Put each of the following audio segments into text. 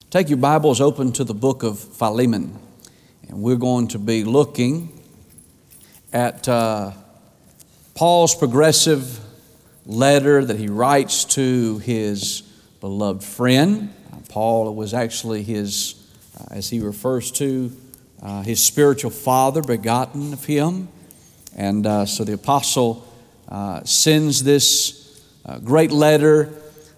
Take your Bibles open to the book of Philemon, and we're going to be looking at Paul's progressive letter that he writes to his beloved friend. Paul was actually his, as he refers to, his spiritual father, begotten of him. And so the apostle sends this great letter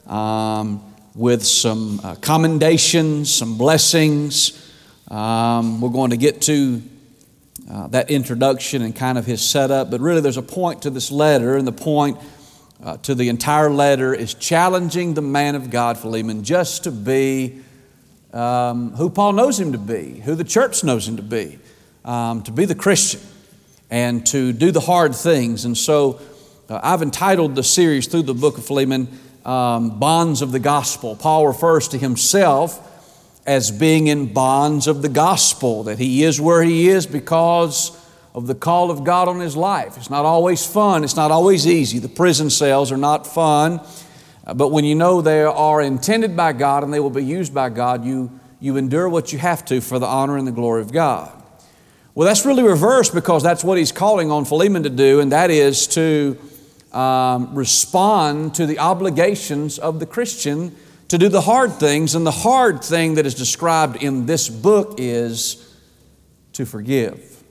with some commendations, some blessings. We're going to get to that introduction and kind of his setup, but really there's a point to this letter, and the point to the entire letter is challenging the man of God, Philemon, just to be who Paul knows him to be, who the church knows him to be the Christian, and to do the hard things. And so I've entitled the series through the book of Philemon, Bonds of the Gospel. Paul refers to himself as being in bonds of the gospel, that he is where he is because of the call of God on his life. It's not always fun. It's not always easy. The prison cells are not fun. But when you know they are intended by God and they will be used by God, you endure what you have to for the honor and the glory of God. Well, that's really reversed, because that's what he's calling on Philemon to do, and that is to respond to the obligations of the Christian to do the hard things. And the hard thing that is described in this book is to forgive,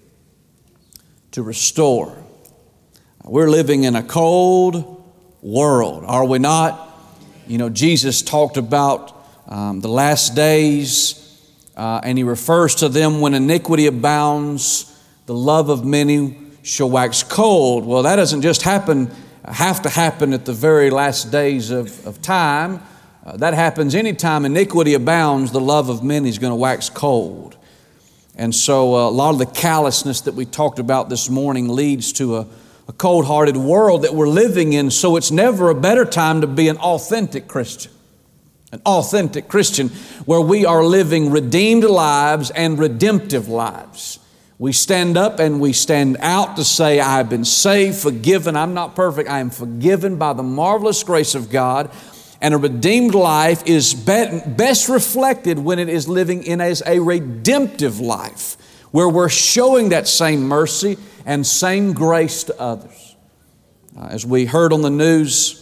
to restore. We're living in a cold world, are we not? You know, Jesus talked about the last days, and He refers to them when iniquity abounds, the love of many shall wax cold. Well, that doesn't just have to happen at the very last days of time. That happens anytime iniquity abounds, the love of many is going to wax cold. And so a lot of the callousness that we talked about this morning leads to a cold-hearted world that we're living in. So it's never a better time to be an authentic Christian. An authentic Christian where we are living redeemed lives and redemptive lives. We stand up and we stand out to say, I have been saved, forgiven. I'm not perfect. I am forgiven by the marvelous grace of God. And a redeemed life is best reflected when it is living in as a redemptive life, where we're showing that same mercy and same grace to others. As we heard on the news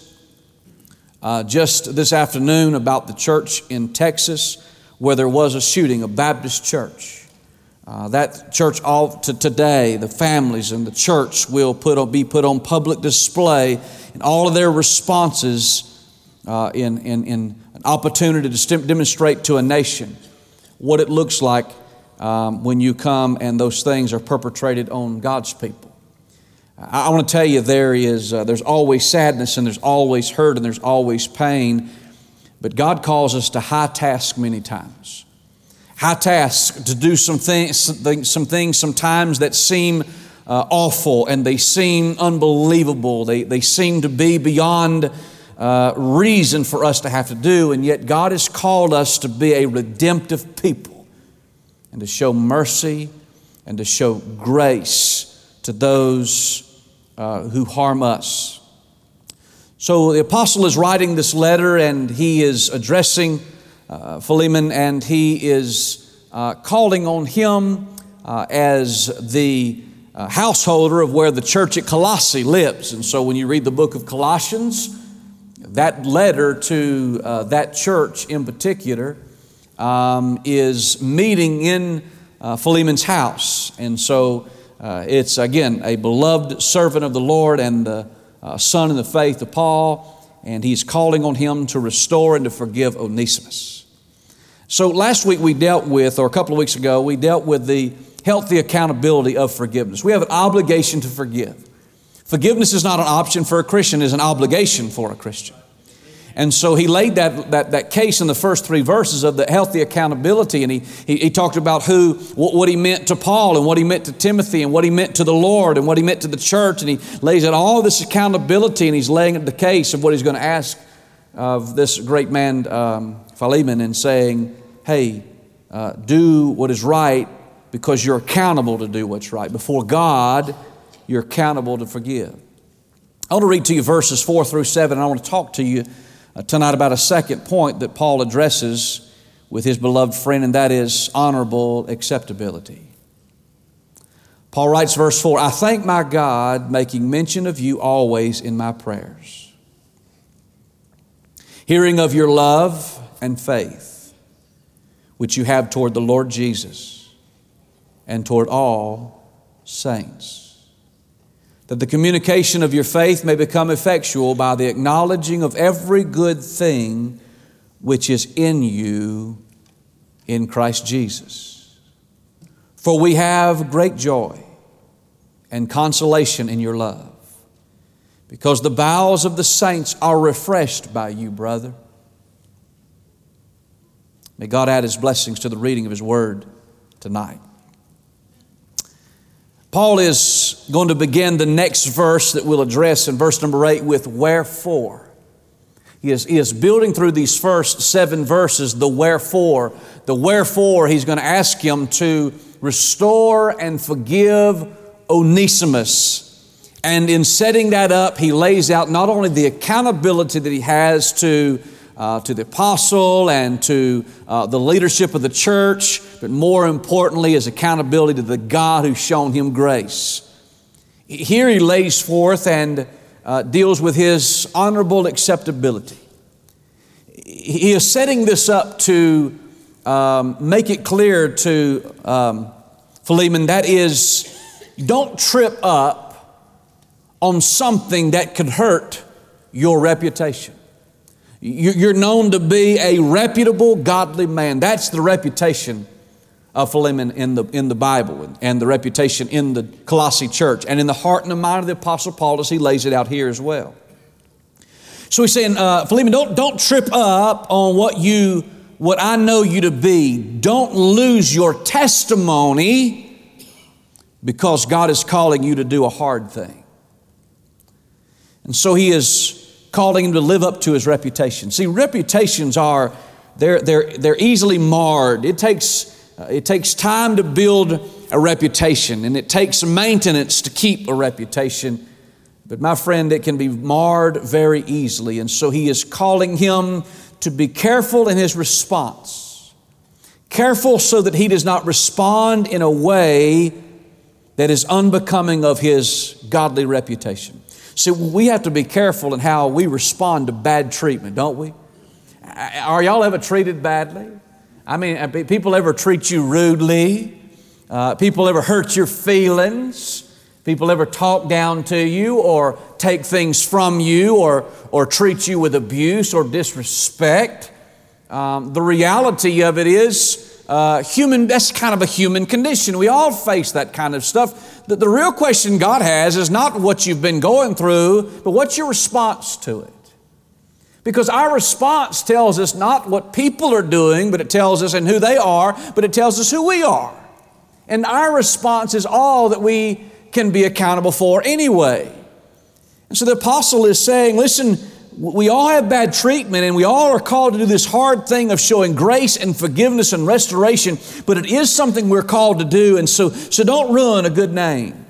just this afternoon about the church in Texas where there was a shooting, a Baptist church. That church today, the families and the church will be put on public display, and all of their responses in an opportunity to demonstrate to a nation what it looks like when you come and those things are perpetrated on God's people. I want to tell you there's always sadness, and there's always hurt, and there's always pain, but God calls us to high task many times. High task to do some things sometimes that seem awful, and they seem unbelievable. They seem to be beyond reason for us to have to do, and yet God has called us to be a redemptive people and to show mercy and to show grace to those who harm us. So the apostle is writing this letter, and he is addressing Philemon, and he is calling on him as the householder of where the church at Colossae lives. And so when you read the book of Colossians, that letter to that church in particular is meeting in Philemon's house. And so it's, again, a beloved servant of the Lord and the son in the faith of Paul, and he's calling on him to restore and to forgive Onesimus. So last week or a couple of weeks ago, we dealt with the healthy accountability of forgiveness. We have an obligation to forgive. Forgiveness is not an option for a Christian, it's an obligation for a Christian. And so he laid that case in the first three verses of the healthy accountability, and he talked about what he meant to Paul, and what he meant to Timothy, and what he meant to the Lord, and what he meant to the church, and he lays out all this accountability, and he's laying the case of what he's going to ask of this great man Philemon, and saying, hey, do what is right, because you're accountable to do what's right. Before God, you're accountable to forgive. I want to read to you verses 4 through 7, and I want to talk to you tonight about a second point that Paul addresses with his beloved friend, and that is honorable acceptability. Paul writes, verse 4, I thank my God, making mention of you always in my prayers, hearing of your love and faith, which you have toward the Lord Jesus and toward all saints, that the communication of your faith may become effectual by the acknowledging of every good thing which is in you in Christ Jesus. For we have great joy and consolation in your love, because the bowels of the saints are refreshed by you, brother. May God add His blessings to the reading of His Word tonight. Paul is going to begin the next verse that we'll address in verse number 8 with wherefore. He is building through these first 7 verses the wherefore. The wherefore, he's going to ask him to restore and forgive Onesimus. And in setting that up, he lays out not only the accountability that he has to the apostle and to the leadership of the church, but more importantly, his accountability to the God who's shown him grace. Here he lays forth and deals with his honorable acceptability. He is setting this up to make it clear to Philemon, that is, don't trip up on something that could hurt your reputation. You're known to be a reputable, godly man. That's the reputation of Philemon in the Bible, and the reputation in the Colossae church, and in the heart and the mind of the Apostle Paul as he lays it out here as well. So he's saying, Philemon, don't trip up on what I know you to be. Don't lose your testimony, because God is calling you to do a hard thing. And so he is calling him to live up to his reputation. See, reputations they're easily marred. It takes time to build a reputation, and it takes maintenance to keep a reputation. But my friend, it can be marred very easily. And so he is calling him to be careful in his response. Careful so that he does not respond in a way that is unbecoming of his godly reputation. See, we have to be careful in how we respond to bad treatment, don't we? Are y'all ever treated badly? I mean, people ever treat you rudely? People ever hurt your feelings? People ever talk down to you or take things from you or treat you with abuse or disrespect? The reality of it is that's kind of a human condition. We all face that kind of stuff. The real question God has is not what you've been going through, but what's your response to it? Because our response tells us not what people are doing, but it tells us and who they are, but it tells us who we are. And our response is all that we can be accountable for anyway. And so the apostle is saying, listen, we all have bad treatment, and we all are called to do this hard thing of showing grace and forgiveness and restoration, but it is something we're called to do, and so don't ruin a good name.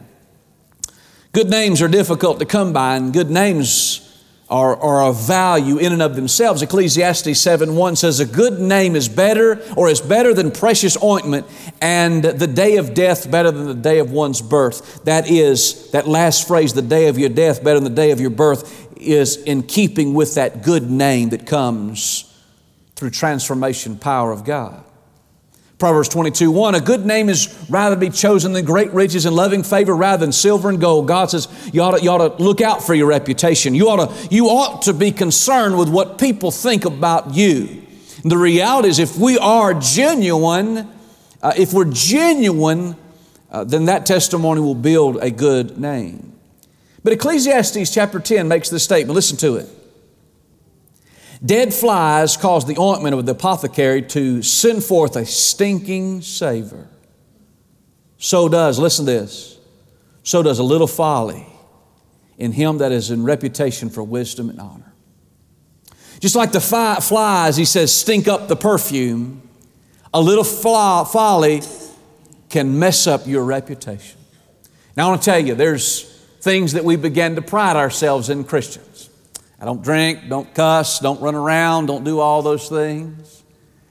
Good names are difficult to come by, and good names are of value in and of themselves. Ecclesiastes 7:1 says, a good name is better than precious ointment, and the day of death better than the day of one's birth. That is, that last phrase, the day of your death better than the day of your birth, is in keeping with that good name that comes through transformation power of God. Proverbs 22:1, a good name is rather to be chosen than great riches and loving favor rather than silver and gold. God says you ought to look out for your reputation. You ought to be concerned with what people think about you. And the reality is if we're genuine, then that testimony will build a good name. But Ecclesiastes chapter 10 makes this statement. Listen to it. Dead flies cause the ointment of the apothecary to send forth a stinking savor. So does, listen to this, so does a little folly in him that is in reputation for wisdom and honor. Just like the flies, he says, stink up the perfume, a little folly can mess up your reputation. Now I want to tell you, there's things that we began to pride ourselves in Christians. I don't drink, don't cuss, don't run around, don't do all those things.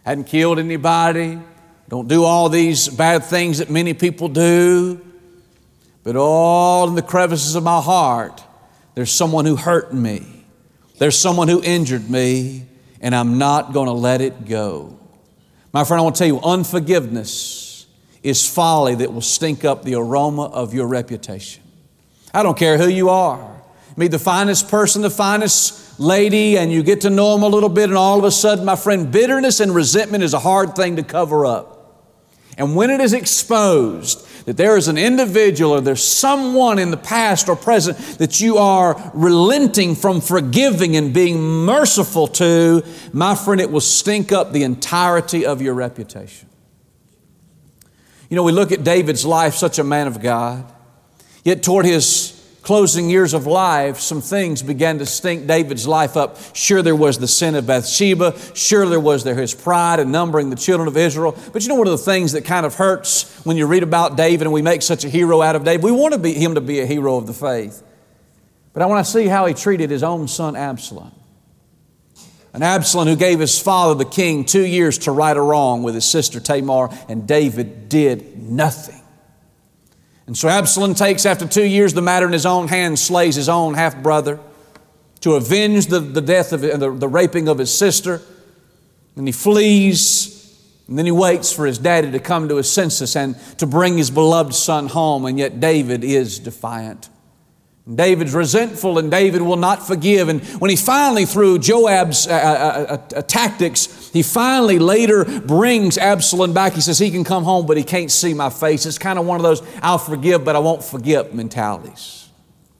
hadn't killed anybody, don't do all these bad things that many people do. But all in the crevices of my heart, there's someone who hurt me. There's someone who injured me, and I'm not going to let it go. My friend, I want to tell you, unforgiveness is folly that will stink up the aroma of your reputation. I don't care who you are. Be the finest person, the finest lady, and you get to know them a little bit, and all of a sudden, my friend, bitterness and resentment is a hard thing to cover up. And when it is exposed that there is an individual or there's someone in the past or present that you are relenting from forgiving and being merciful to, my friend, it will stink up the entirety of your reputation. You know, we look at David's life, such a man of God, yet toward his closing years of life, some things began to stink David's life up. Sure, there was the sin of Bathsheba. Sure, there was his pride in numbering the children of Israel. But you know, one of the things that kind of hurts when you read about David and we make such a hero out of David, we want him to be a hero of the faith. But I want to see how he treated his own son Absalom. An Absalom who gave his father, the king, 2 years to right a wrong with his sister Tamar, and David did nothing. And so Absalom takes, after 2 years, the matter in his own hands, slays his own half-brother to avenge the death of the raping of his sister. And he flees, and then he waits for his daddy to come to his senses and to bring his beloved son home. And yet David is defiant. And David's resentful, and David will not forgive. And when he finally, through Joab's tactics, he finally later brings Absalom back. He says he can come home, but he can't see my face. It's kind of one of those I'll forgive, but I won't forget mentalities.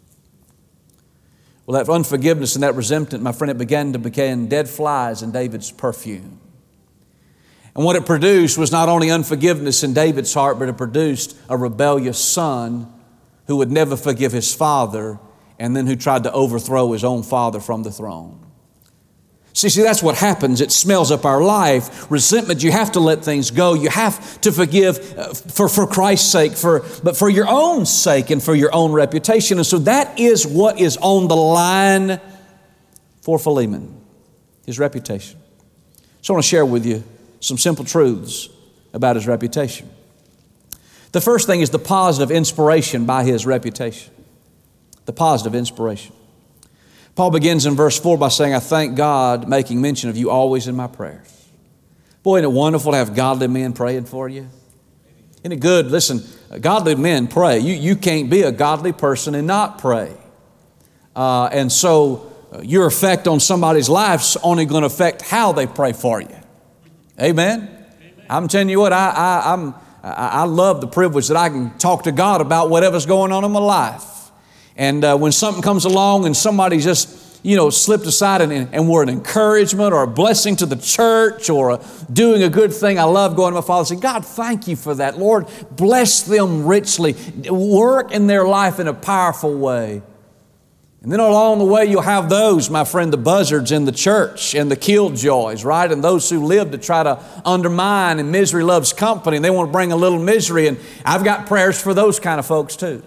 Well, that unforgiveness and that resentment, my friend, it began to become dead flies in David's perfume. And what it produced was not only unforgiveness in David's heart, but it produced a rebellious son who would never forgive his father, and then who tried to overthrow his own father from the throne. See, that's what happens. It smells up our life. Resentment, you have to let things go. You have to forgive for Christ's sake, but for your own sake and for your own reputation. And so that is what is on the line for Philemon, his reputation. So I want to share with you some simple truths about his reputation. The first thing is the positive inspiration by his reputation. The positive inspiration. Paul begins in verse 4 by saying, I thank God, making mention of you always in my prayers. Boy, isn't it wonderful to have godly men praying for you? Isn't it good? Listen, godly men pray. You can't be a godly person and not pray. And so your effect on somebody's life's only going to affect how they pray for you. Amen? I'm telling you what, I love the privilege that I can talk to God about whatever's going on in my life. And when something comes along and somebody just, slipped aside and were an encouragement or a blessing to the church or doing a good thing, I love going to my Father and saying, God, thank you for that. Lord, bless them richly. Work in their life in a powerful way. And then along the way, you'll have those, my friend, the buzzards in the church and the killjoys, right? And those who live to try to undermine, and misery loves company, and they want to bring a little misery. And I've got prayers for those kind of folks too.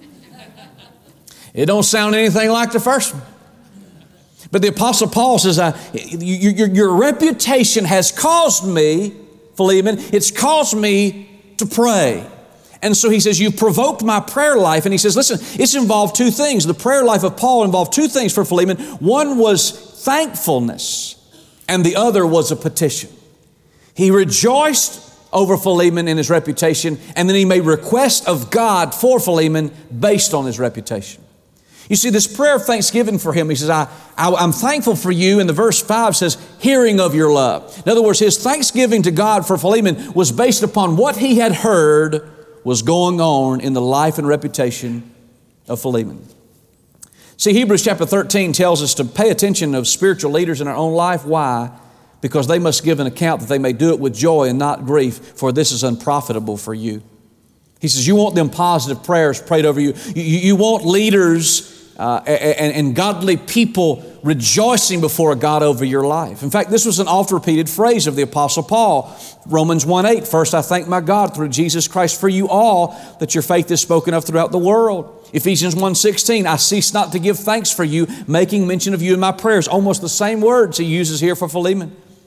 It don't sound anything like the first one. But the Apostle Paul says, your reputation has caused me, Philemon, it's caused me to pray. And so he says, you've provoked my prayer life. And he says, listen, it's involved two things. The prayer life of Paul involved two things for Philemon. One was thankfulness, and the other was a petition. He rejoiced over Philemon in his reputation, and then he made request of God for Philemon based on his reputation. You see, this prayer of thanksgiving for him, he says, I'm thankful for you. And the verse 5 says, hearing of your love. In other words, his thanksgiving to God for Philemon was based upon what he had heard was going on in the life and reputation of Philemon. See, Hebrews chapter 13 tells us to pay attention of spiritual leaders in our own life. Why? Because they must give an account that they may do it with joy and not grief, for this is unprofitable for you. He says, you want them positive prayers prayed over you. You want leaders and godly people rejoicing before God over your life. In fact, this was an oft-repeated phrase of the Apostle Paul. Romans 1:8, first I thank my God through Jesus Christ for you all, that your faith is spoken of throughout the world. Ephesians 1:16, I cease not to give thanks for you, making mention of you in my prayers. Almost the same words he uses here for Philemon.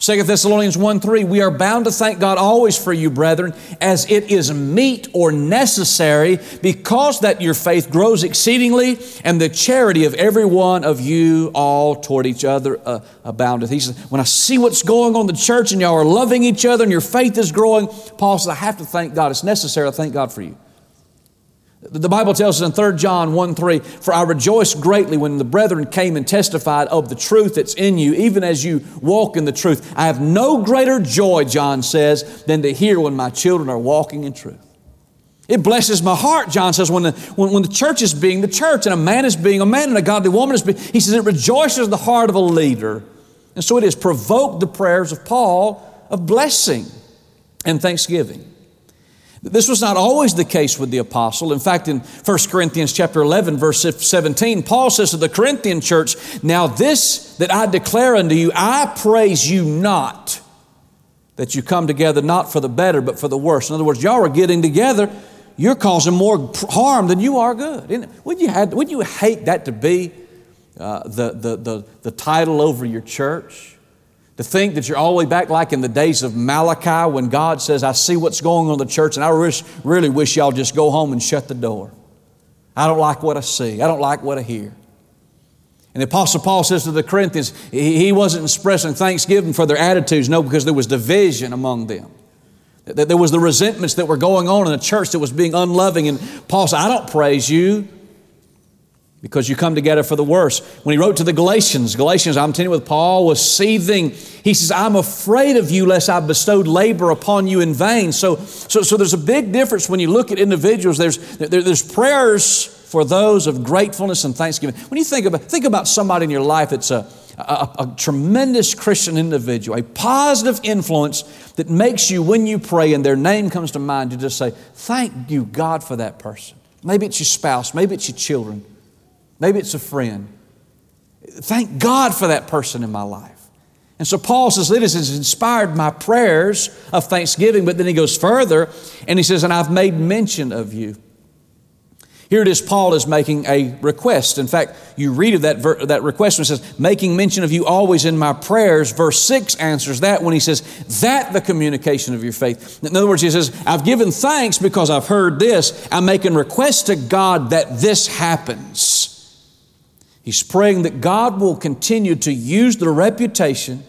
2 Thessalonians 1:3, we are bound to thank God always for you, brethren, as it is meet or necessary, because that your faith grows exceedingly, and the charity of every one of you all toward each other aboundeth. He says, when I see what's going on in the church and y'all are loving each other and your faith is growing, Paul says, I have to thank God. It's necessary. I thank God for you. The Bible tells us in 3 John 1:3, for I rejoice greatly when the brethren came and testified of the truth that's in you, even as you walk in the truth. I have no greater joy, John says, than to hear when my children are walking in truth. It blesses my heart, John says, when the church is being the church and a man is being a man and a godly woman is being, he says, it rejoices the heart of a leader. And so it has provoked the prayers of Paul of blessing and thanksgiving. This was not always the case with the apostle. In fact, in 1 Corinthians chapter 11, verse 17, Paul says to the Corinthian church, now this that I declare unto you, I praise you not, that you come together not for the better, but for the worse. In other words, y'all are getting together, you're causing more harm than you are good. Wouldn't you hate that to be the title over your church? To think that you're all the way back like in the days of Malachi when God says, I see what's going on in the church and I really wish y'all just go home and shut the door. I don't like what I see. I don't like what I hear. And the Apostle Paul says to the Corinthians, he wasn't expressing thanksgiving for their attitudes, no, because there was division among them. There was the resentments that were going on in a church that was being unloving. And Paul said, I don't praise you because you come together for the worse. When he wrote to the Galatians, I'm telling you, with Paul was seething. He says, I'm afraid of you lest I bestowed labor upon you in vain. So there's a big difference when you look at individuals. There's prayers for those of gratefulness and thanksgiving. When you think about somebody in your life that's a tremendous Christian individual, a positive influence that makes you, when you pray and their name comes to mind, you just say, thank you, God, for that person. Maybe it's your spouse, maybe it's your children. Maybe it's a friend. Thank God for that person in my life. And so Paul says, it has inspired my prayers of thanksgiving, but then he goes further and he says, and I've made mention of you. Here it is, Paul is making a request. In fact, you read of that request when it says, making mention of you always in my prayers. Verse 6 answers that when he says, that the communication of your faith. In other words, he says, I've given thanks because I've heard this. I'm making request to God that this happens. He's praying that God will continue to use the reputation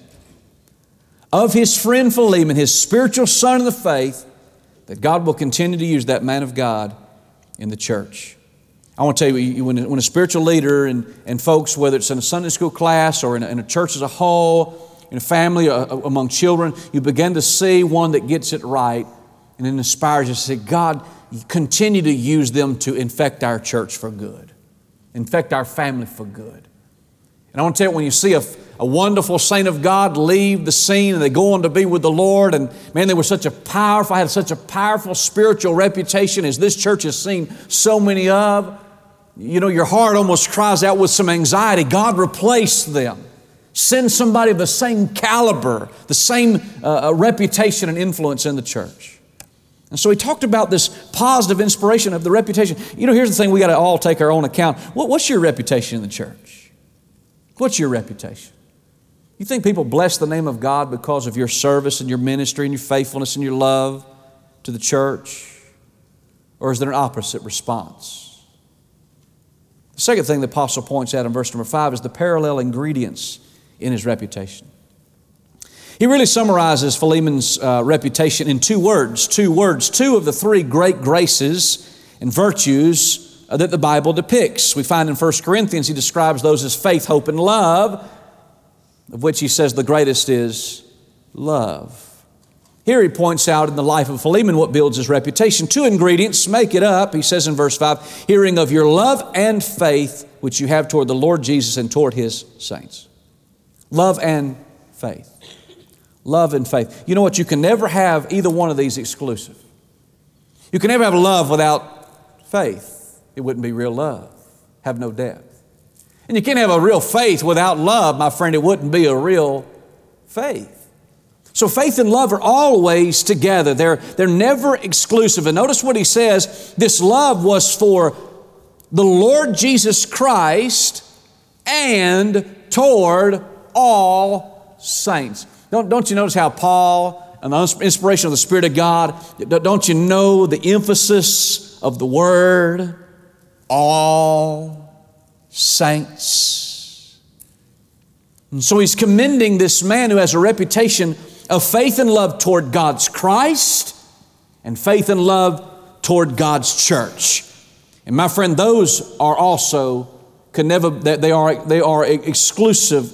of his friend Philemon, his spiritual son of the faith, that God will continue to use that man of God in the church. I want to tell you, when a spiritual leader and folks, whether it's in a Sunday school class or in a church as a whole, in a family, among children, you begin to see one that gets it right, and it inspires you to say, God, continue to use them to infect our church for good. Infect our family for good. And I want to tell you, when you see a wonderful saint of God leave the scene and they go on to be with the Lord, and man, they were had such a powerful spiritual reputation as this church has seen so many of, you know, your heart almost cries out with some anxiety. God replace them. Send somebody of the same caliber, the same reputation and influence in the church. And so he talked about this positive inspiration of the reputation. You know, here's the thing, we got to all take our own account. What's your reputation in the church? What's your reputation? You think people bless the name of God because of your service and your ministry and your faithfulness and your love to the church? Or is there an opposite response? The second thing the apostle points out in verse number 5 is the parallel ingredients in his reputation. He really summarizes Philemon's reputation in two words, two of the three great graces and virtues that the Bible depicts. We find in 1 Corinthians he describes those as faith, hope, and love, of which he says the greatest is love. Here he points out in the life of Philemon what builds his reputation. Two ingredients make it up, he says in verse 5, hearing of your love and faith which you have toward the Lord Jesus and toward His saints. Love and faith. Love and faith. You know what? You can never have either one of these exclusive. You can never have love without faith. It wouldn't be real love. Have no depth. And you can't have a real faith without love, my friend. It wouldn't be a real faith. So faith and love are always together. They're never exclusive. And notice what he says. This love was for the Lord Jesus Christ and toward all saints. Don't you notice how Paul, and the inspiration of the Spirit of God, don't you know the emphasis of the word? All saints. And so he's commending this man who has a reputation of faith and love toward God's Christ and faith and love toward God's church. And my friend, those are also, they are exclusive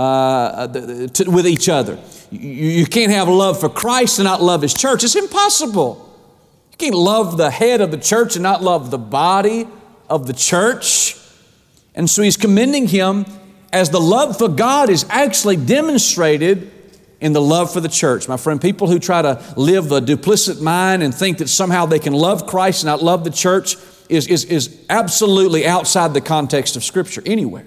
with each other. You can't have love for Christ and not love His church. It's impossible. You can't love the head of the church and not love the body of the church. And so he's commending him as the love for God is actually demonstrated in the love for the church. My friend, people who try to live a duplicit mind and think that somehow they can love Christ and not love the church is absolutely outside the context of Scripture anywhere.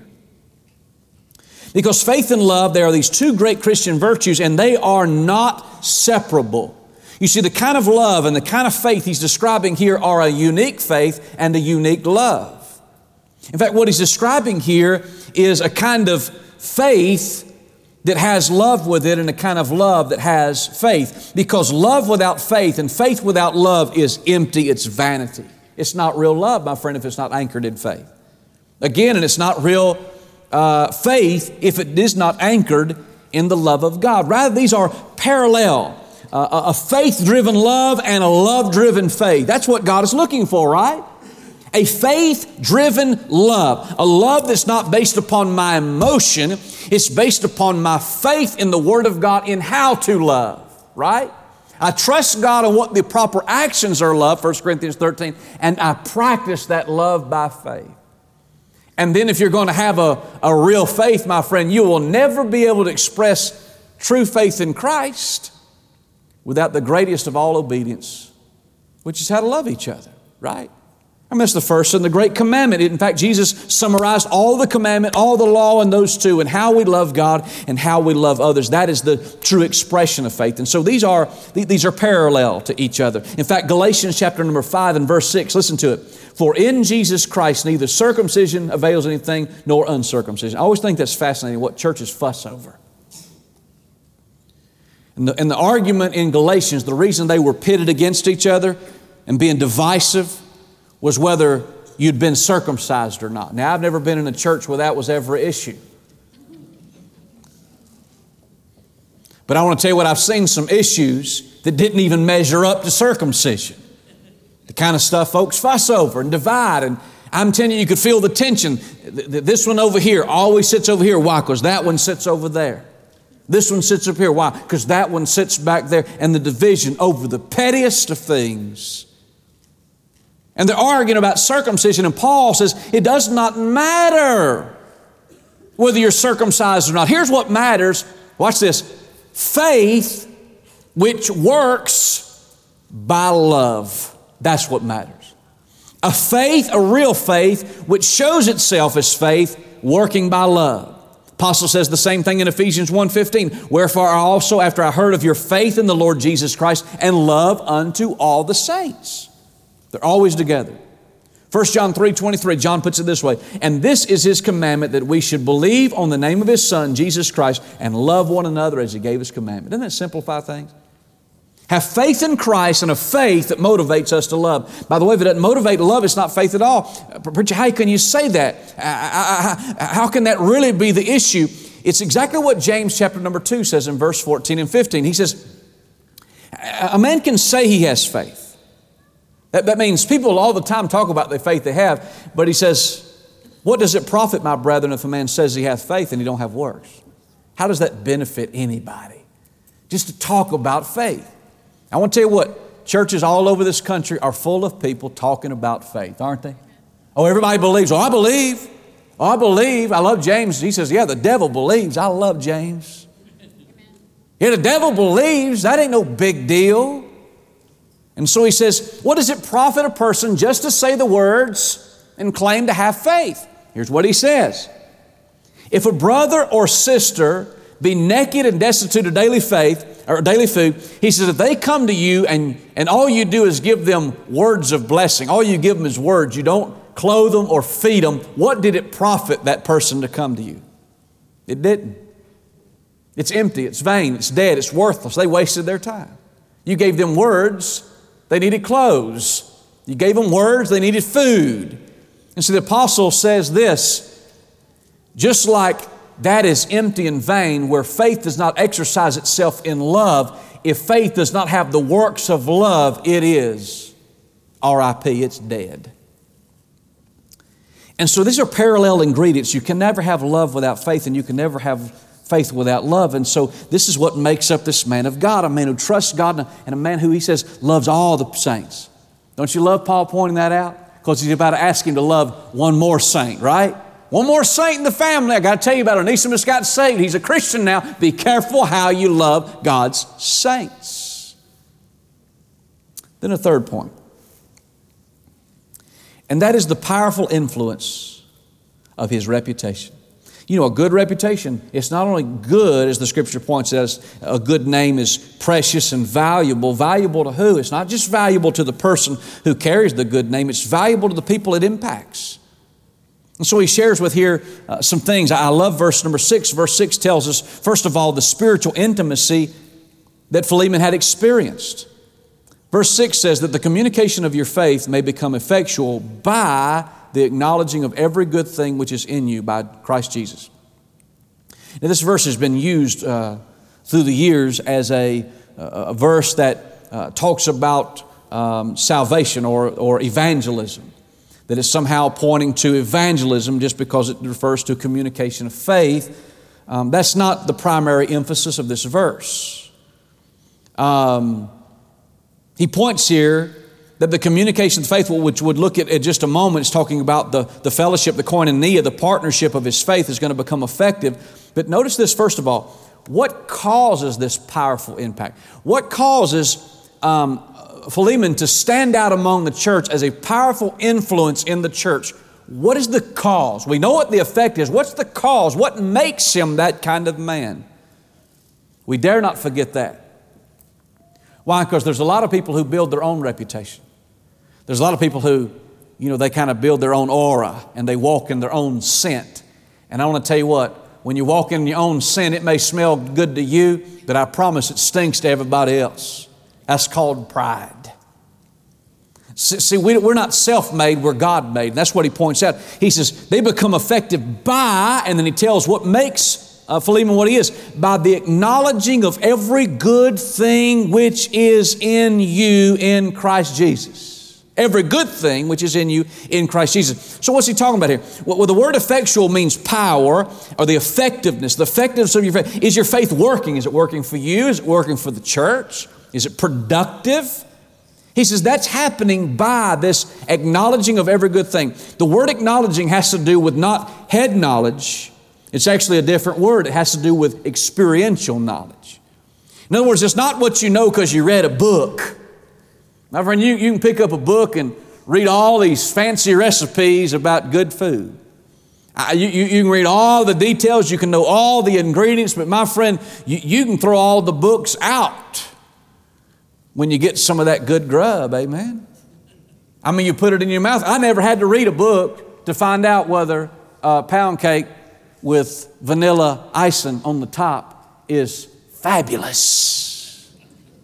Because faith and love, there are these two great Christian virtues, and they are not separable. You see, the kind of love and the kind of faith he's describing here are a unique faith and a unique love. In fact, what he's describing here is a kind of faith that has love with it and a kind of love that has faith. Because love without faith and faith without love is empty, it's vanity. It's not real love, my friend, if it's not anchored in faith. Again, and it's not real faith if it is not anchored in the love of God. Rather, these are parallel. A faith-driven love and a love-driven faith. That's what God is looking for, right? A faith-driven love. A love that's not based upon my emotion. It's based upon my faith in the Word of God in how to love, right? I trust God on what the proper actions are love, 1 Corinthians 13, and I practice that love by faith. And then if you're going to have a real faith, my friend, you will never be able to express true faith in Christ without the greatest of all obedience, which is how to love each other, right? I mean, that's the first and the great commandment. In fact, Jesus summarized all the commandment, all the law in those two, and how we love God and how we love others. That is the true expression of faith. And so these are parallel to each other. In fact, Galatians chapter number 5 and verse 6, listen to it. For in Jesus Christ neither circumcision avails anything nor uncircumcision. I always think that's fascinating what churches fuss over. And the argument in Galatians, the reason they were pitted against each other and being divisive was whether you'd been circumcised or not. Now, I've never been in a church where that was ever an issue. But I want to tell you what, I've seen some issues that didn't even measure up to circumcision. The kind of stuff folks fuss over and divide. And I'm telling you, you could feel the tension. This one over here always sits over here. Why? Because that one sits over there. This one sits up here. Why? Because that one sits back there. And the division over the pettiest of things. And they're arguing about circumcision. And Paul says, it does not matter whether you're circumcised or not. Here's what matters. Watch this. Faith which works by love. That's what matters. A faith, a real faith, which shows itself as faith working by love. Apostle says the same thing in Ephesians 1:15. Wherefore I also, after I heard of your faith in the Lord Jesus Christ and love unto all the saints. They're always together. 1 John 3:23, John puts it this way. And this is His commandment, that we should believe on the name of His Son, Jesus Christ, and love one another as He gave us commandment. Doesn't that simplify things? Have faith in Christ and a faith that motivates us to love. By the way, if it doesn't motivate love, it's not faith at all. Preacher, how can you say that? How can that really be the issue? It's exactly what James chapter number 2 says in verse 14 and 15. He says, a man can say he has faith. That means people all the time talk about the faith they have, but he says, what does it profit, my brethren, if a man says he hath faith and he don't have works? How does that benefit anybody? Just to talk about faith. I want to tell you what, churches all over this country are full of people talking about faith, aren't they? Oh, everybody believes. Oh, I believe. Oh, I believe. I love James. He says, yeah, the devil believes. I love James. Yeah, the devil believes. That ain't no big deal. And so he says, what does it profit a person just to say the words and claim to have faith? Here's what he says. If a brother or sister be naked and destitute of daily faith, or daily food, he says, if they come to you and all you do is give them words of blessing, all you give them is words, you don't clothe them or feed them, what did it profit that person to come to you? It didn't. It's empty, it's vain, it's dead, it's worthless. They wasted their time. You gave them words, they needed clothes. You gave them words, they needed food. And so the apostle says this, just like that is empty and vain, where faith does not exercise itself in love, if faith does not have the works of love, it is R.I.P., it's dead. And so these are parallel ingredients. You can never have love without faith, and you can never have faith without love. And so this is what makes up this man of God, a man who trusts God and a man who, he says, loves all the saints. Don't you love Paul pointing that out? Because he's about to ask him to love one more saint, right? One more saint in the family. I got to tell you about Onesimus got saved. He's a Christian now. Be careful how you love God's saints. Then a third point. And that is the powerful influence of his reputation. You know, a good reputation, it's not only good, as the Scripture points out, a good name is precious and valuable. Valuable to who? It's not just valuable to the person who carries the good name, it's valuable to the people it impacts. And so he shares with here some things. I love verse number 6. Verse 6 tells us, first of all, the spiritual intimacy that Philemon had experienced. Verse 6 says that the communication of your faith may become effectual by the acknowledging of every good thing which is in you by Christ Jesus. Now, this verse has been used through the years as a verse that talks about salvation or evangelism. That is somehow pointing to evangelism just because it refers to communication of faith. That's not the primary emphasis of this verse. He points here that the communication of faith, which we'll look at in just a moment, is talking about the fellowship, the koinonia, the partnership of his faith is going to become effective. But notice this first of all, what causes this powerful impact? What causes Philemon to stand out among the church as a powerful influence in the church? What is the cause? We know what the effect is. What's the cause? What makes him that kind of man? We dare not forget that. Why? Because there's a lot of people who build their own reputation. There's a lot of people who, they kind of build their own aura and they walk in their own scent. And I want to tell you what, when you walk in your own scent, it may smell good to you, but I promise it stinks to everybody else. That's called pride. See, we're not self-made, we're God-made. That's what he points out. He says, they become effective by, and then he tells what makes Philemon what he is, by the acknowledging of every good thing which is in you in Christ Jesus. Every good thing which is in you in Christ Jesus. So what's he talking about here? Well, the word effectual means power or the effectiveness of your faith. Is your faith working? Is it working for you? Is it working for the church? Is it productive? He says that's happening by this acknowledging of every good thing. The word acknowledging has to do with not head knowledge. It's actually a different word. It has to do with experiential knowledge. In other words, it's not what you know because you read a book. My friend, you can pick up a book and read all these fancy recipes about good food. You can read all the details. You can know all the ingredients. But my friend, you can throw all the books out when you get some of that good grub, amen? I mean, you put it in your mouth. I never had to read a book to find out whether pound cake with vanilla icing on the top is fabulous.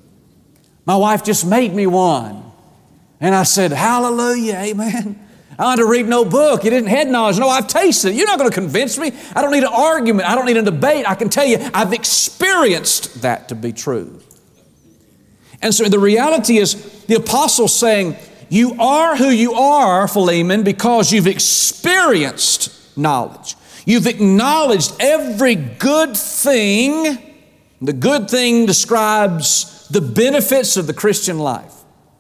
My wife just made me one. And I said, hallelujah, amen. I don't have to read no book. You didn't head knowledge. No, I've tasted it. You're not going to convince me. I don't need an argument. I don't need a debate. I can tell you, I've experienced that to be true. And so the reality is, the apostle's saying, you are who you are, Philemon, because you've experienced knowledge. You've acknowledged every good thing. The good thing describes the benefits of the Christian life.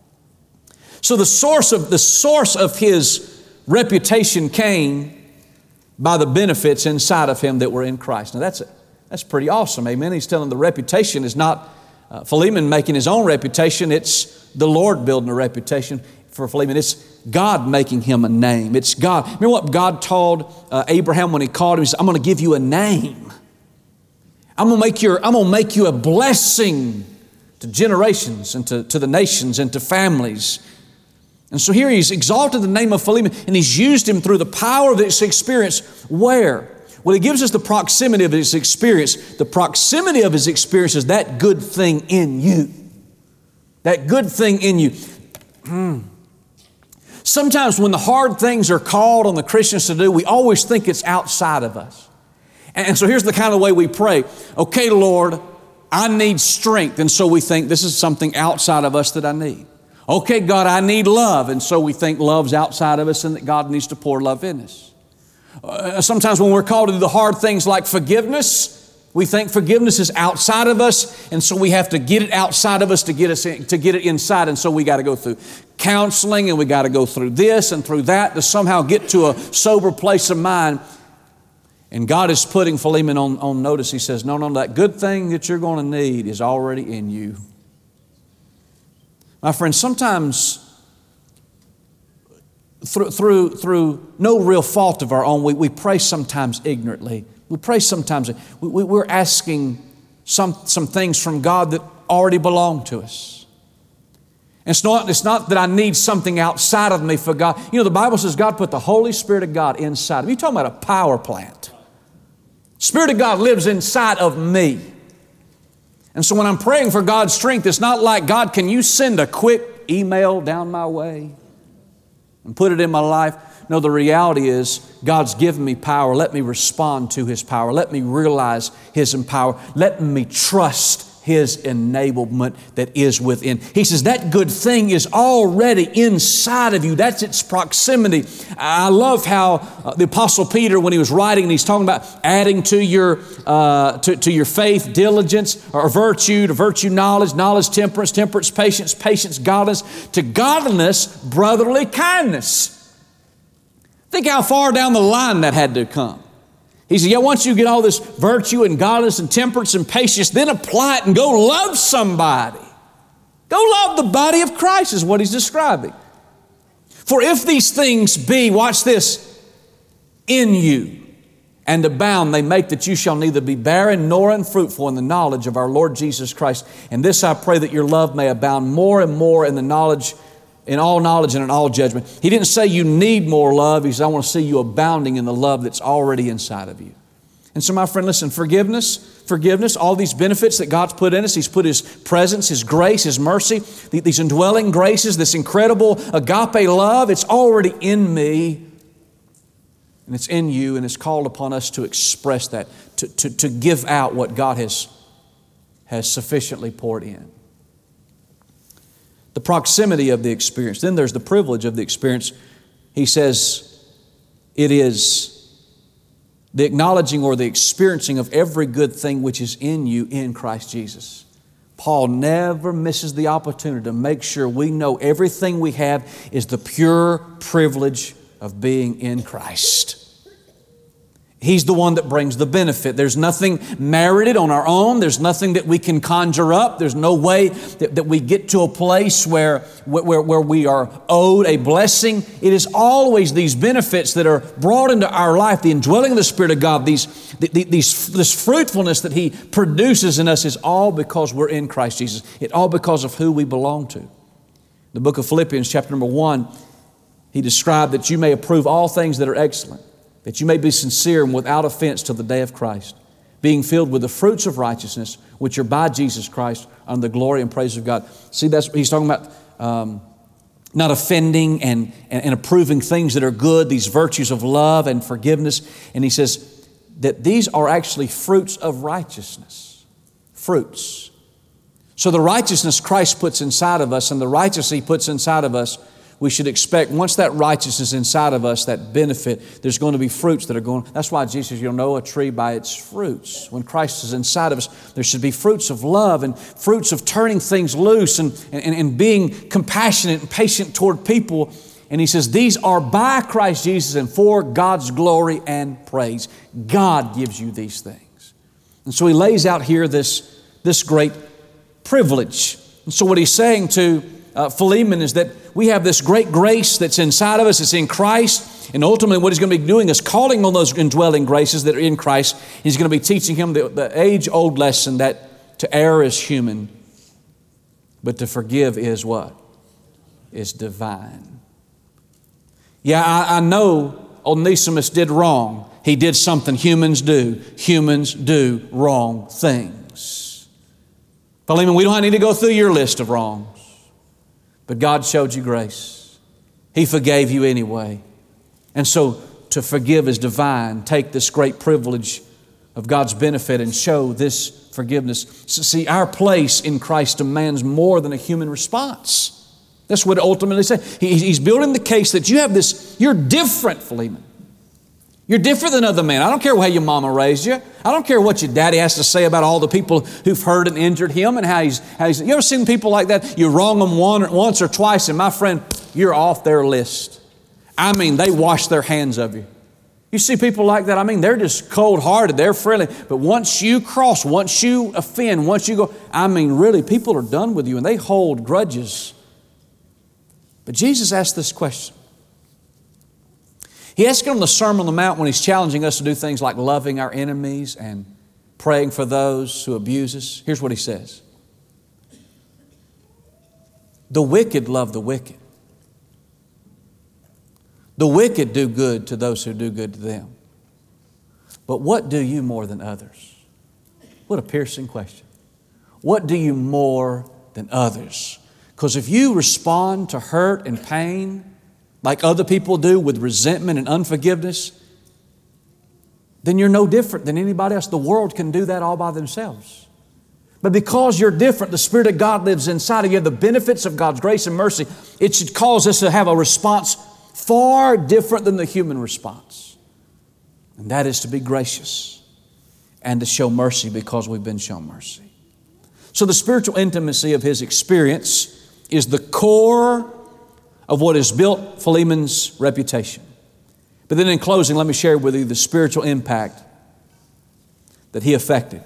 So the source of his reputation came by the benefits inside of him that were in Christ. Now that's pretty awesome, amen. He's telling the reputation is not Philemon making his own reputation. It's the Lord building a reputation for Philemon. It's God making him a name. It's God. Remember what God told Abraham when he called him? He said, I'm going to give you a name. I'm going to make you a blessing to generations and to the nations and to families. And so here he's exalted the name of Philemon and he's used him through the power of this experience. Where? Well, He gives us the proximity of His experience. The proximity of His experience is that good thing in you. That good thing in you. Sometimes when the hard things are called on the Christians to do, we always think it's outside of us. And so here's the kind of way we pray. Okay, Lord, I need strength. And so we think this is something outside of us that I need. Okay, God, I need love. And so we think love's outside of us and that God needs to pour love in us. Sometimes when we're called to do the hard things like forgiveness, we think forgiveness is outside of us, and so we have to get it outside of us to get it inside, and so we got to go through counseling, and we got to go through this and through that to somehow get to a sober place of mind. And God is putting Philemon on notice. He says, no, that good thing that you're going to need is already in you. My friends, sometimes through no real fault of our own, we pray sometimes ignorantly. We pray sometimes, we're asking some things from God that already belong to us. And it's not that I need something outside of me for God. You know, the Bible says God put the Holy Spirit of God inside of me. You're talking about a power plant. Spirit of God lives inside of me. And so when I'm praying for God's strength, it's not like, God, can you send a quick email down my way and put it in my life? No, the reality is God's given me power. Let me respond to His power. Let me realize His power. Let me trust His enablement that is within. He says that good thing is already inside of you. That's its proximity. I love how the Apostle Peter, when he was writing, he's talking about adding to your faith diligence, or virtue, to virtue knowledge, temperance, patience, godliness, to godliness brotherly kindness. Think how far down the line that had to come. He said, once you get all this virtue and godliness and temperance and patience, then apply it and go love somebody. Go love the body of Christ is what he's describing. For if these things be, watch this, in you and abound, they make that you shall neither be barren nor unfruitful in the knowledge of our Lord Jesus Christ. And this I pray, that your love may abound more and more in the knowledge, in all knowledge and in all judgment. He didn't say you need more love. He said, I want to see you abounding in the love that's already inside of you. And so, my friend, listen, forgiveness, all these benefits that God's put in us. He's put His presence, His grace, His mercy, these indwelling graces, this incredible agape love. It's already in me, and it's in you, and it's called upon us to express that, to give out what God has sufficiently poured in. The proximity of the experience. Then there's the privilege of the experience. He says it is the acknowledging or the experiencing of every good thing which is in you in Christ Jesus. Paul never misses the opportunity to make sure we know everything we have is the pure privilege of being in Christ. He's the one that brings the benefit. There's nothing merited on our own. There's nothing that we can conjure up. There's no way that we get to a place where we are owed a blessing. It is always these benefits that are brought into our life, the indwelling of the Spirit of God, this fruitfulness that He produces in us is all because we're in Christ Jesus. It's all because of who we belong to. The book of Philippians, chapter number 1, he described that you may approve all things that are excellent, that you may be sincere and without offense till the day of Christ, being filled with the fruits of righteousness, which are by Jesus Christ, unto the glory and praise of God. See, he's talking about not offending and approving things that are good, these virtues of love and forgiveness. And he says that these are actually fruits of righteousness. Fruits. So the righteousness Christ puts inside of us and the righteousness He puts inside of us, we should expect, once that righteousness is inside of us, that benefit, there's going to be fruits that are going. That's why Jesus says, you'll know a tree by its fruits. When Christ is inside of us, there should be fruits of love and fruits of turning things loose and being compassionate and patient toward people. And he says, these are by Christ Jesus and for God's glory and praise. God gives you these things. And so he lays out here this great privilege. And so what he's saying to Philemon is that we have this great grace that's inside of us. It's in Christ. And ultimately what he's going to be doing is calling on those indwelling graces that are in Christ. He's going to be teaching him the age-old lesson that to err is human, but to forgive is what? Is divine. Yeah, I know Onesimus did wrong. He did something humans do. Humans do wrong things. Philemon, we don't need to go through your list of wrongs. But God showed you grace. He forgave you anyway. And so to forgive is divine. Take this great privilege of God's benefit and show this forgiveness. See, our place in Christ demands more than a human response. That's what it ultimately says. He's building the case that you have this, you're different, Philemon. You're different than other men. I don't care how your mama raised you. I don't care what your daddy has to say about all the people who've hurt and injured him and how he's you ever seen people like that? You wrong them once or twice and my friend, you're off their list. I mean, they wash their hands of you. You see people like that, I mean, they're just cold-hearted, they're friendly. But once you cross, once you offend, once you go, I mean, really, people are done with you and they hold grudges. But Jesus asked this question. He asked it on the Sermon on the Mount when He's challenging us to do things like loving our enemies and praying for those who abuse us. Here's what He says. The wicked love the wicked. The wicked do good to those who do good to them. But what do you more than others? What a piercing question. What do you more than others? Because if you respond to hurt and pain like other people do with resentment and unforgiveness, then you're no different than anybody else. The world can do that all by themselves. But because you're different, the Spirit of God lives inside of you, the benefits of God's grace and mercy, it should cause us to have a response far different than the human response. And that is to be gracious and to show mercy because we've been shown mercy. So the spiritual intimacy of his experience is the core of what has built Philemon's reputation. But then in closing, let me share with you the spiritual impact that he affected.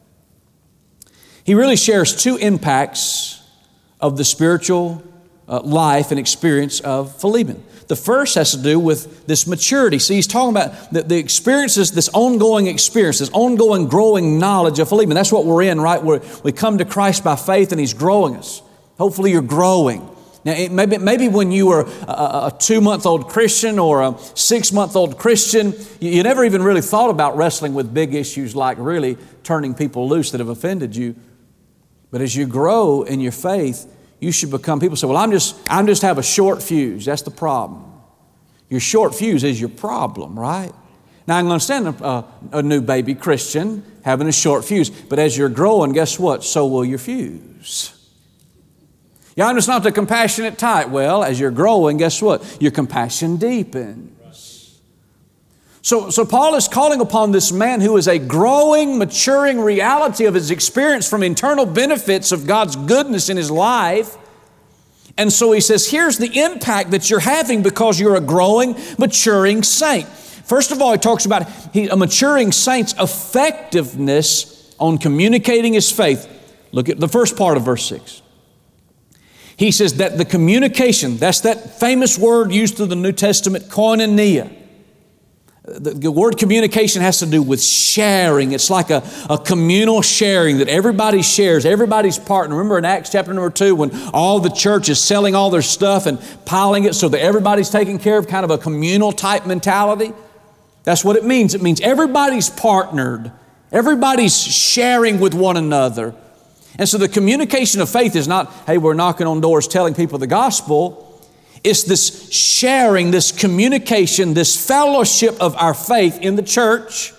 He really shares two impacts of the spiritual life and experience of Philemon. The first has to do with this maturity. See, he's talking about the experiences, this ongoing experience, this ongoing growing knowledge of Philemon. That's what we're in, right? We come to Christ by faith and He's growing us. Hopefully you're growing. Now, maybe when you were a 2-month-old Christian or a 6-month-old Christian, you never even really thought about wrestling with big issues like really turning people loose that have offended you. But as you grow in your faith, you should become, people say, well, I'm just have a short fuse. That's the problem. Your short fuse is your problem, right? Now, I can understand a new baby Christian having a short fuse, but as you're growing, guess what? So will your fuse. Yeah, I'm just not the compassionate type. Well, as you're growing, guess what? Your compassion deepens. So Paul is calling upon this man who is a growing, maturing reality of his experience from internal benefits of God's goodness in his life. And so he says, here's the impact that you're having because you're a growing, maturing saint. First of all, he talks about a maturing saint's effectiveness on communicating his faith. Look at the first part of verse 6. He says that the communication, that's that famous word used through the New Testament, koinonia. The word communication has to do with sharing. It's like a communal sharing that everybody shares, everybody's partner. Remember in Acts chapter number 2 when all the church is selling all their stuff and piling it so that everybody's taken care of, kind of a communal type mentality? That's what it means. It means everybody's partnered. Everybody's sharing with one another. And so the communication of faith is not, hey, we're knocking on doors telling people the gospel. It's this sharing, this communication, this fellowship of our faith in the church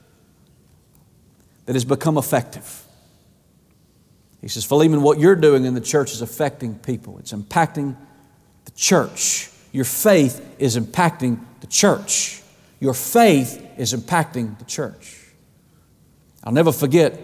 that has become effective. He says, Philemon, what you're doing in the church is affecting people. It's impacting the church. Your faith is impacting the church. Your faith is impacting the church. I'll never forget,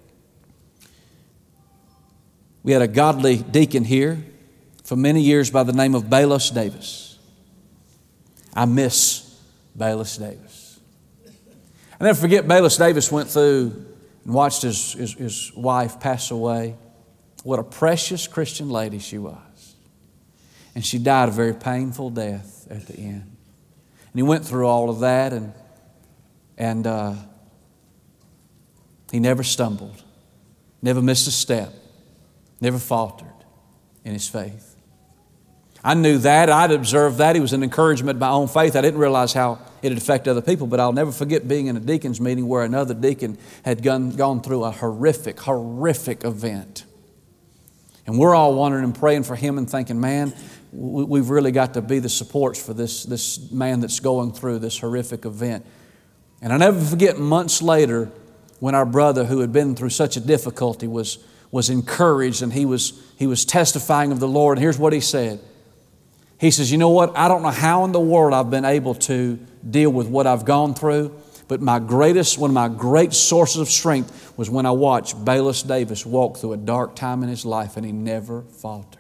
we had a godly deacon here for many years by the name of Bayless Davis. I miss Bayless Davis. I never forget Bayless Davis went through and watched his wife pass away. What a precious Christian lady she was. And she died a very painful death at the end. And he went through all of that and he never stumbled, never missed a step, never faltered in his faith. I knew that. I'd observed that. He was an encouragement to my own faith. I didn't realize how it'd affect other people. But I'll never forget being in a deacon's meeting where another deacon had gone through a horrific event. And we're all wondering and praying for him and thinking, man, we've really got to be the supports for this man that's going through this horrific event. And I'll never forget months later when our brother who had been through such a difficulty was encouraged, and he was testifying of the Lord. And here's what he said. He says, you know what? I don't know how in the world I've been able to deal with what I've gone through, but one of my great sources of strength was when I watched Bayless Davis walk through a dark time in his life, and he never faltered.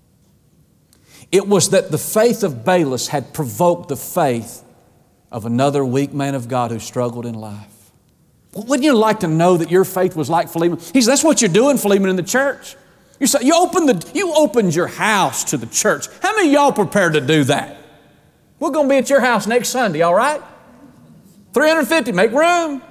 It was that the faith of Bayless had provoked the faith of another weak man of God who struggled in life. Wouldn't you like to know that your faith was like Philemon? He said, that's what you're doing, Philemon, in the church. You opened your house to the church. How many of y'all prepared to do that? We're going to be at your house next Sunday, all right? 350, make room.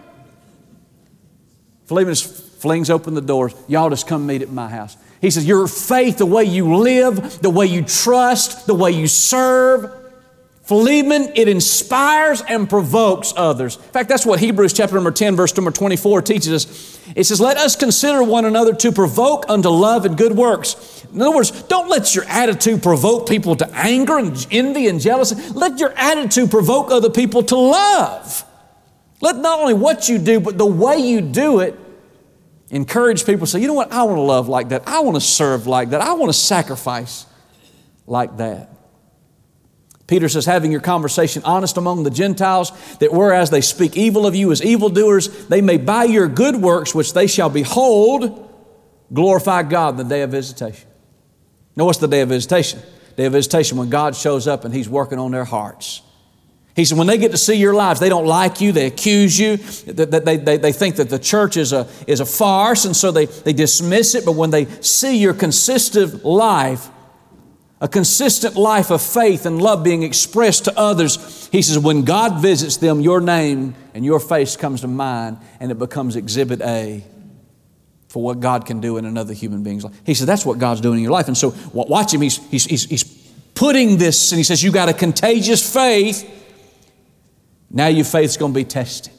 Philemon flings open the doors. Y'all just come meet at my house. He says, your faith, the way you live, the way you trust, the way you serve, Philemon, it inspires and provokes others. In fact, that's what Hebrews chapter number 10, verse number 24 teaches us. It says, let us consider one another to provoke unto love and good works. In other words, don't let your attitude provoke people to anger and envy and jealousy. Let your attitude provoke other people to love. Let not only what you do, but the way you do it, encourage people to say, you know what, I want to love like that. I want to serve like that. I want to sacrifice like that. Peter says, having your conversation honest among the Gentiles, that whereas they speak evil of you as evildoers, they may by your good works, which they shall behold, glorify God in the day of visitation. Now, what's the day of visitation? Day of visitation when God shows up and He's working on their hearts. He said, when they get to see your lives, they don't like you, they accuse you, they think that the church is a farce, and so they dismiss it. But when they see your consistent life, a consistent life of faith and love being expressed to others, he says, when God visits them, your name and your face comes to mind, and it becomes exhibit A for what God can do in another human being's life. He says, that's what God's doing in your life. And so watch him, he's putting this, and he says, you got a contagious faith. Now your faith's going to be tested.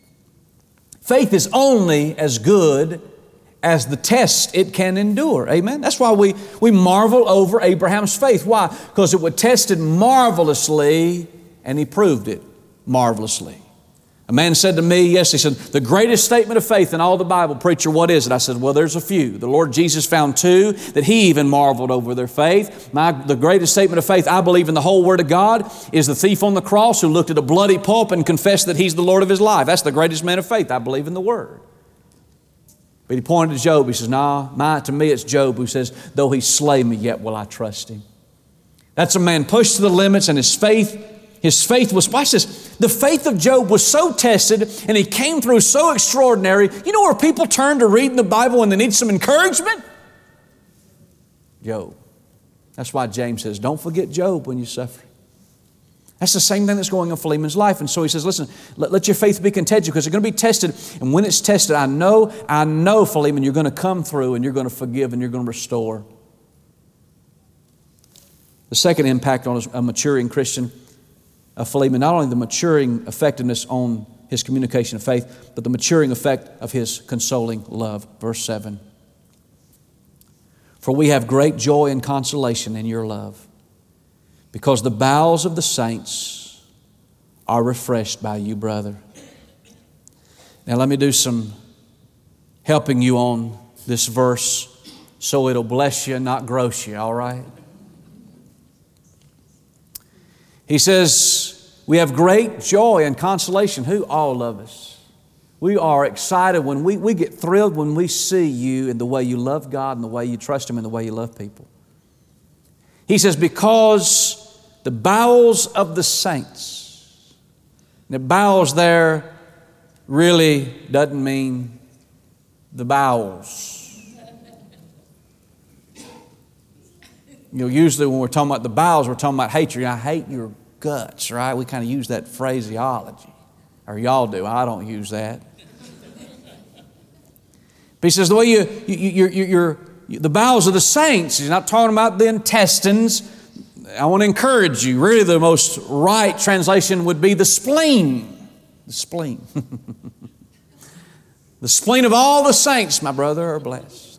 Faith is only as good as the test it can endure. Amen? That's why we marvel over Abraham's faith. Why? Because it was tested marvelously, and he proved it marvelously. A man said to me, he said, the greatest statement of faith in all the Bible, preacher, what is it? I said, well, there's a few. The Lord Jesus found two that He even marveled over their faith. The greatest statement of faith I believe in the whole Word of God is the thief on the cross who looked at a bloody pulp and confessed that he's the Lord of his life. That's the greatest man of faith I believe in the Word. But he pointed to Job. He says, to me it's Job who says, though he slay me, yet will I trust him. That's a man pushed to the limits, and his faith was, watch this, the faith of Job was so tested, and he came through so extraordinary. You know where people turn to read in the Bible when they need some encouragement? Job. That's why James says, don't forget Job when you suffer. That's the same thing that's going on in Philemon's life. And so he says, listen, let your faith be contagious, because it's going to be tested. And when it's tested, I know, Philemon, you're going to come through, and you're going to forgive, and you're going to restore. The second impact on a maturing Christian of Philemon, not only the maturing effectiveness on his communication of faith, but the maturing effect of his consoling love. Verse 7. For we have great joy and consolation in your love, because the bowels of the saints are refreshed by you, brother. Now let me do some helping you on this verse so it'll bless you and not gross you, all right? He says, we have great joy and consolation. Who? All of us. We are excited when we get thrilled when we see you in the way you love God and the way you trust Him and the way you love people. He says, because the bowels of the saints. The bowels there really doesn't mean the bowels. Usually when we're talking about the bowels, we're talking about hatred. I hate your guts, right? We kind of use that phraseology. Or y'all do. I don't use that. But he says the way the bowels of the saints, he's not talking about the intestines. I want to encourage you. Really, the most right translation would be the spleen. The spleen. The spleen of all the saints, my brother, are blessed.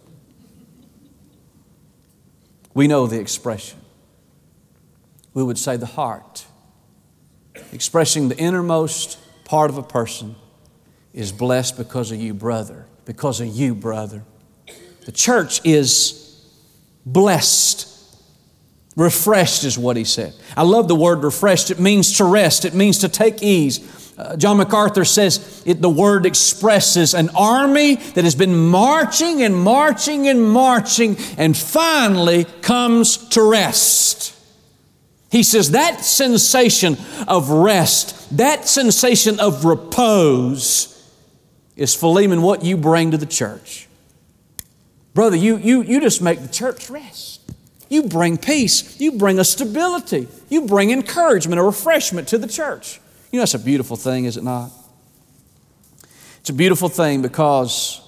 We know the expression. We would say the heart, expressing the innermost part of a person, is blessed because of you, brother. Because of you, brother. The church is blessed. Refreshed is what he said. I love the word refreshed. It means to rest. It means to take ease. John MacArthur says the word expresses an army that has been marching and marching and marching and finally comes to rest. He says that sensation of rest, that sensation of repose is, Philemon, what you bring to the church. Brother, you just make the church rest. You bring peace. You bring a stability. You bring encouragement, a refreshment to the church. You know, that's a beautiful thing, is it not? It's a beautiful thing because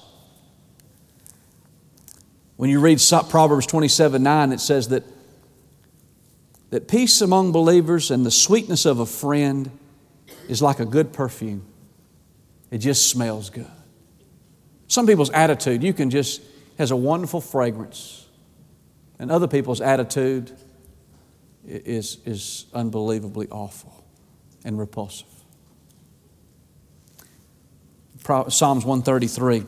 when you read Proverbs 27:9, it says that peace among believers and the sweetness of a friend is like a good perfume. It just smells good. Some people's attitude, has a wonderful fragrance. And other people's attitude is unbelievably awful and repulsive. Psalms 133.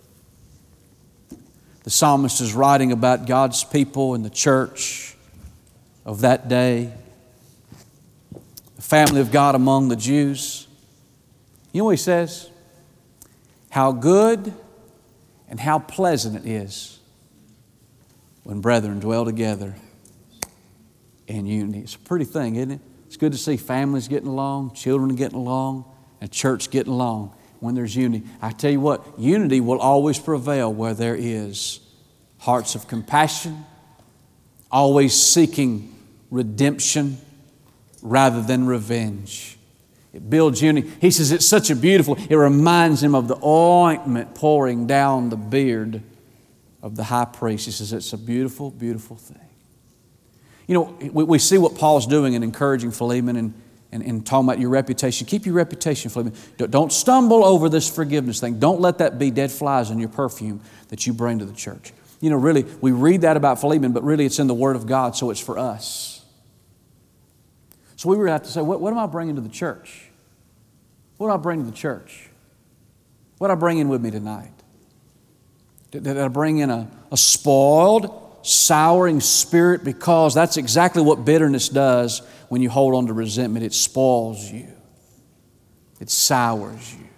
The psalmist is writing about God's people and the church of that day, the family of God among the Jews. You know what he says? How good and how pleasant it is when brethren dwell together in unity. It's a pretty thing, isn't it? It's good to see families getting along, children getting along, and church getting along when there's unity. I tell you what, unity will always prevail where there is hearts of compassion, always seeking redemption rather than revenge. It builds unity. He says it's such a beautiful, it reminds him of the ointment pouring down the beard of the high priest. He says it's a beautiful, beautiful thing. You know, we see what Paul's doing in encouraging Philemon and talking about your reputation. Keep your reputation, Philemon. Don't stumble over this forgiveness thing. Don't let that be dead flies in your perfume that you bring to the church. You know, really, we read that about Philemon, but really it's in the Word of God, so it's for us. So we would have to say, what am I bringing to the church? What do I bring to the church? What do I bring in with me tonight? Did I bring in a spoiled, souring spirit? Because that's exactly what bitterness does when you hold on to resentment. It spoils you. It sours you.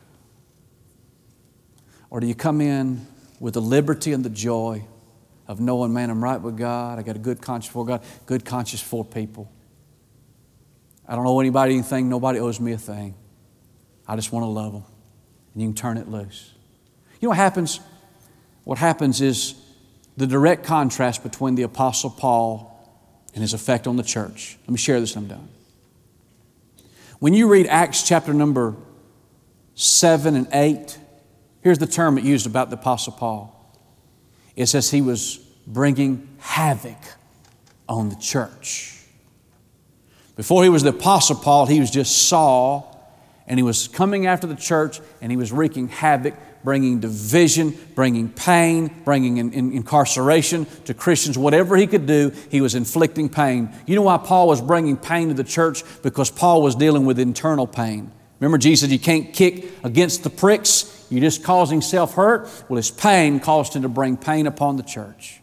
Or do you come in with the liberty and the joy of knowing, man, I'm right with God. I got a good conscience before God, good conscience for people. I don't owe anybody anything. Nobody owes me a thing. I just want to love them. And you can turn it loose. You know what happens? What happens is the direct contrast between the Apostle Paul and his effect on the church. Let me share this and I'm done. When you read Acts chapter number 7 and 8, here's the term it used about the Apostle Paul. It says he was bringing havoc on the church. Before he was the Apostle Paul, he was just Saul, and he was coming after the church, and he was wreaking havoc, bringing division, bringing pain, bringing incarceration to Christians. Whatever he could do, he was inflicting pain. You know why Paul was bringing pain to the church? Because Paul was dealing with internal pain. Remember, Jesus said you can't kick against the pricks. You're just causing self-hurt. Well, his pain caused him to bring pain upon the church.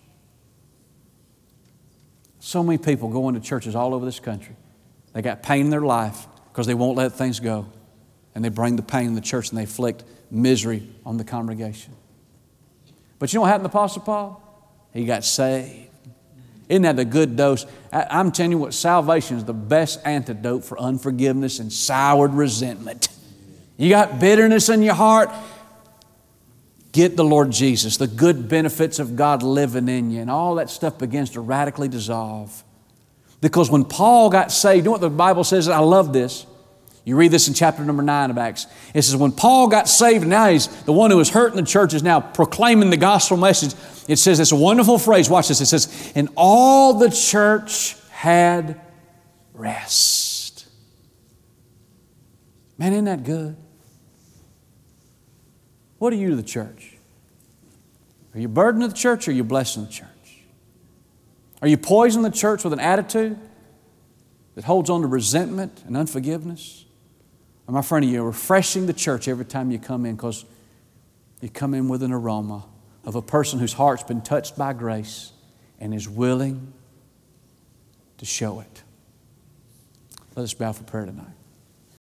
So many people go into churches all over this country. They got pain in their life because they won't let things go. And they bring the pain in the church and they inflict misery on the congregation. But you know what happened to Apostle Paul? He got saved. Isn't that a good dose? I'm telling you what, salvation is the best antidote for unforgiveness and soured resentment. You got bitterness in your heart, get the Lord Jesus. The good benefits of God living in you and all that stuff begins to radically dissolve. Because when Paul got saved, you know what the Bible says? I love this. You read this in chapter number 9 of Acts. It says, when Paul got saved, now he's the one who was hurting the church is now proclaiming the gospel message. It says, it's a wonderful phrase. Watch this. It says, and all the church had rest. Man, isn't that good? What are you to the church? Are you a burden to the church or are you a blessing to the church? Are you poisoning the church with an attitude that holds on to resentment and unforgiveness? Or my friend, are you refreshing the church every time you come in because you come in with an aroma of a person whose heart's been touched by grace and is willing to show it? Let us bow for prayer tonight.